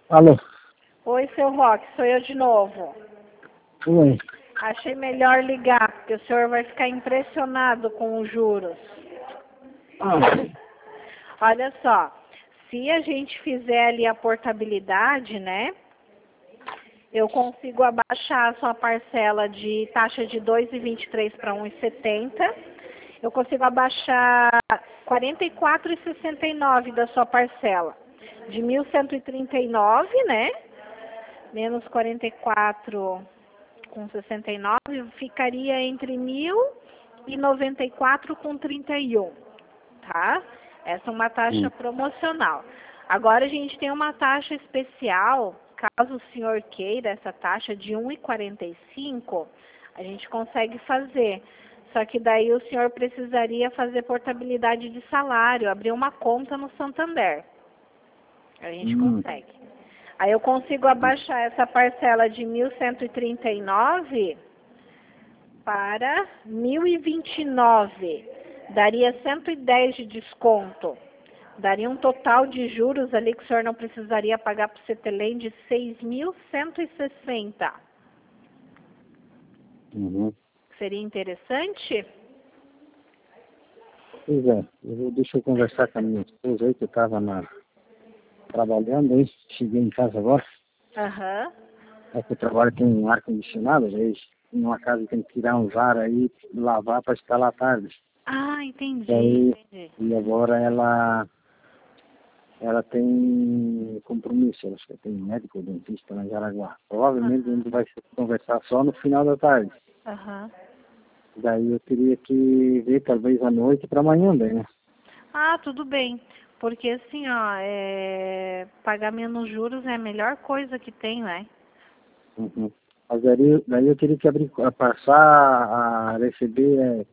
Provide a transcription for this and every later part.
Alô? Oi, seu Roque, sou eu de novo. Oi. Achei melhor ligar, porque o senhor vai ficar impressionado com os juros. Ah, Olha só, se a gente fizer ali a portabilidade, né? Eu consigo abaixar a sua parcela de taxa de 2,23 para 1,70. Eu consigo abaixar 44,69 da sua parcela. De 1.139, né? Menos 44,69 ficaria entre 1.094,31, tá? Essa é uma taxa promocional. Agora a gente tem uma taxa especial, caso o senhor queira essa taxa de 1,45, a gente consegue fazer. Só que daí o senhor precisaria fazer portabilidade de salário, abrir uma conta no Santander. A gente consegue. Aí eu consigo abaixar essa parcela de 1.139 para 1.029. Daria 110 de desconto. Daria um total de juros ali que o senhor não precisaria pagar para o Cetelem de 6.160. Seria interessante? pois é, deixa eu conversar com a minha esposa aí, que eu estava trabalhando aí, cheguei em casa agora. Aham. É que o trabalho tem um ar-condicionado, aí numa casa tem que tirar uns ar aí, lavar para instalar à tarde. Ah, entendi, entendi. E agora ela tem compromisso, ela acho que tem médico ou dentista lá em Jaraguá. Provavelmente a gente vai conversar só no final da tarde. Aham. Daí eu teria que ver talvez à noite para amanhã, daí, né? Ah, tudo bem. Porque assim, ó, pagar menos juros é a melhor coisa que tem, né? Mas daí eu teria que passar a receber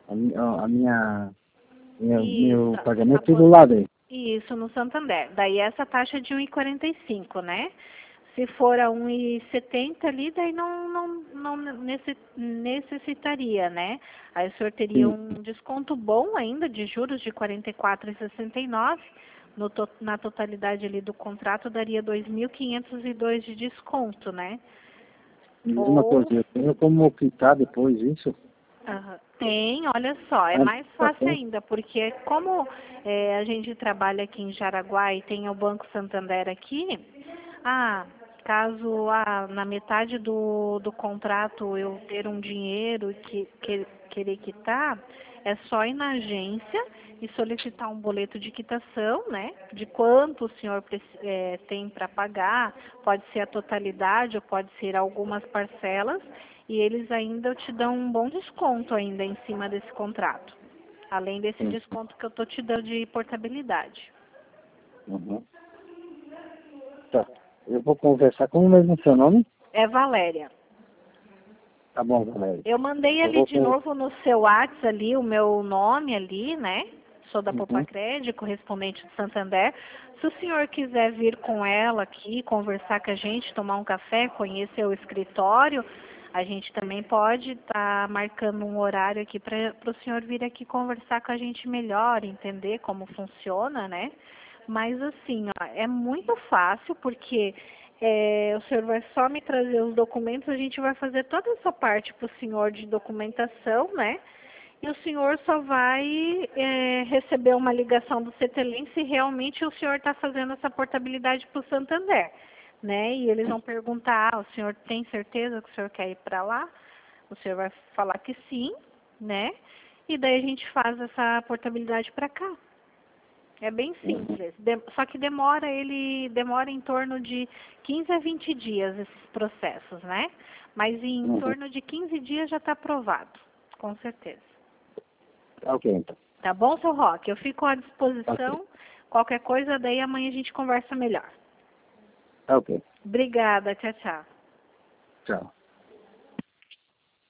meu Isso, pagamento tudo lá daí. isso no Santander. Daí essa taxa é de 1,45, né? Se for a 1,70 ali, daí não necessitaria, né? Aí o senhor teria Sim. um desconto bom ainda de juros de 44,69. Na totalidade ali do contrato, daria 2.502 de desconto, né? Me diz uma Ou coisa, eu tenho como quitar depois isso? Aham. Tem, olha só, é Antes mais da fácil conta? ainda, porque como a gente trabalha aqui em Jaraguá e tem o Banco Santander aqui, caso na metade do contrato eu ter um dinheiro que querer quitar, é só ir na agência e solicitar um boleto de quitação, né? De quanto o senhor tem para pagar, pode ser a totalidade ou pode ser algumas parcelas, e eles ainda te dão um bom desconto ainda em cima desse contrato. Além desse desconto que eu tô te dando de portabilidade. Tá. Eu vou conversar com o mesmo seu nome? É Valéria. Tá bom, Valéria. Eu mandei Eu ali vou de novo no seu WhatsApp ali o meu nome ali, né? Sou da Popacred, correspondente do Santander. Se o senhor quiser vir com ela aqui, conversar com a gente, tomar um café, conhecer o escritório, a gente também pode estar marcando um horário aqui para o senhor vir aqui conversar com a gente melhor, entender como funciona, né? Mas assim, ó, é muito fácil porque o senhor vai só me trazer os documentos, a gente vai fazer toda essa parte para o senhor de documentação, né? E o senhor só vai receber uma ligação do Cetelem se realmente o senhor está fazendo essa portabilidade para o Santander, né? E eles vão perguntar, o senhor tem certeza que o senhor quer ir para lá? O senhor vai falar que sim, né? E daí a gente faz essa portabilidade para cá. É bem simples, só que demora em torno de 15 a 20 dias esses processos, né? Mas em torno de 15 dias já está aprovado, com certeza. Tá ok, então. Tá bom, seu Roque? Eu fico à Tá ok. disposição. Qualquer coisa, daí amanhã a gente conversa melhor. Tá ok. Obrigada, tchau, tchau. Tchau.